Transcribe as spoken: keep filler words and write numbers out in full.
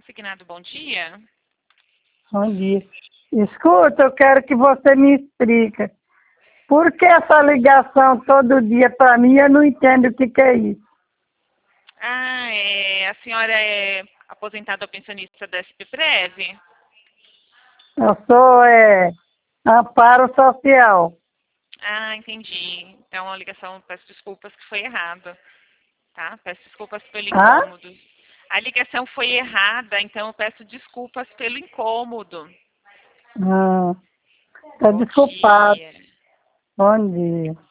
consignado, bom dia. Bom dia. Escuta, eu quero que você me explique. Por que essa ligação todo dia para mim? Eu não entendo o que, que é isso. Ah, é, a senhora é aposentada ou pensionista da S P Prev? Eu sou é, Amparo Social. Ah, entendi. Então a ligação, peço desculpas que foi errada, tá? Peço desculpas pelo Ah? incômodo. A ligação foi errada, então eu peço desculpas pelo incômodo. Hum, tá Bom desculpado. dia. Bom dia.